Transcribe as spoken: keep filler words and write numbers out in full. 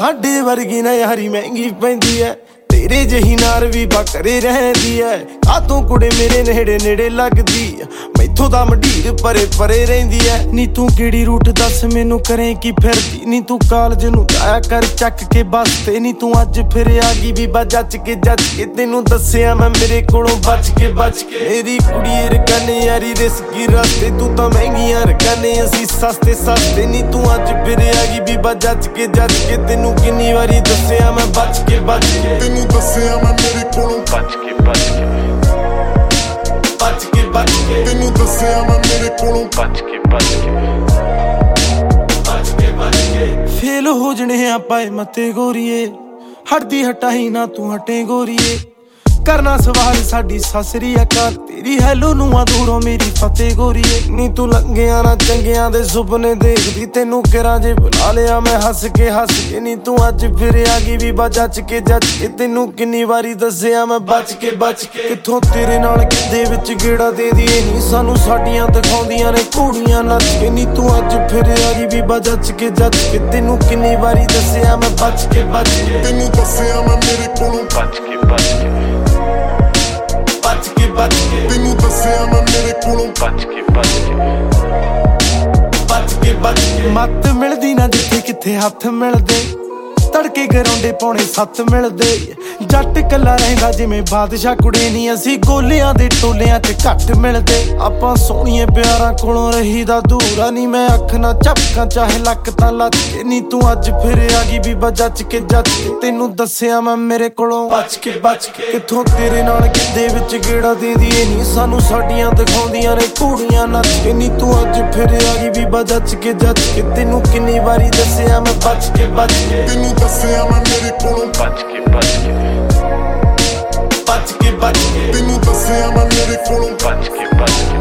ਸਾਡੇ ਵਰਗੀ ਨਾ ਯਾਰੀ ਮਹਿੰਗੀ ਪੈਂਦੀ ਐ तेरे जही नार भी बकरे रहंदी है कातों कुड़े मेरे नेड़े नेड़े लगदी मैथों दा मंडीर परे परे रहिंदी है नी तू केड़ी रूट दस मैनू करें की फिरदी नी तू कालज नू जाया कर चक के बस ते नी तू अज फिर आ गई भी जच के जच के तेनू दस्सिया मैं मेरे कोलों बच के बच के मेरी कुड़ी रकाने यारी रिस्की रस्ते तू तां महंगियां रकाने असी सस्ते सस्ते नी तू अज फिर आ गई भी जच के जच के तेनू किन्नी वारी दस्सिया मैं बच के बच के तेनू दस्सिया मैं मेरे कोलों बच के बच के बच के बच के तेनू दस्सिया मैं मेरे कोलों बच के बच के बच के बच के फेल हो जने आपाए मते गोरीए हटदी हटाई ना तू हटे गोरीए करना सवाल साडी ससरी अकाल तेरी हैलो नू आ दूरों मेरी फतेह गोरीए नी तू लंघिया ना चंगियां दे सुपने देखदी तेनू किरा जे बुला लिया मैं हस के हस के नी तू अज फिर आ गई भी जच के जच के तेनू किन्नी वारी दस्सिया मैं बच के बच के किथों तेरे नाल किदे विच गेड़ा दे दीए नी सानू साडियां दिखाउंदियां ने घोड़ियां नच के नी तू अज फिर आ गई भी जच के जच के तेनू किन्नी वारी दस्सिया मैं बच के बच के तेनू दस्सिया मैं मेरे कोलों बच के बच के बच के बच के तेनू दस्सिया मैं मेरे कोलों बच के बच के बच के बच के मत मिलदी ना जिथे किथे हथ मिलदे तड़के गराउंडे पौने सत्त मिलदे जट कला रहिंदा जिवें बादशाह कुड़े नी असी गोलियां दे टोलियां च घट मिलदे आपां सोहणिए प्यारां कोलों रहीदा दूरा नी मैं अख ना झपकां चाहे लक तां लच के नी तू अज फिर आ गई भी जच के जच के तेनू दस्सिया मैं मेरे कोलों बच के बच के किथों तेरे नाल किदे विच गेड़ा दे दीए नी सानू साडियां दिखाउंदियां ने घोड़ियां नच के नी तू अज फिर आ गई भी जच के जच के तेनू किन्नी वारी दस्सिया मैं बच के बच के तेनू दस्सिया मैं मेरे कोलों बच के बच के बच के बच के तेनू दस्सिया मैं मेरे कोलों बच के बच के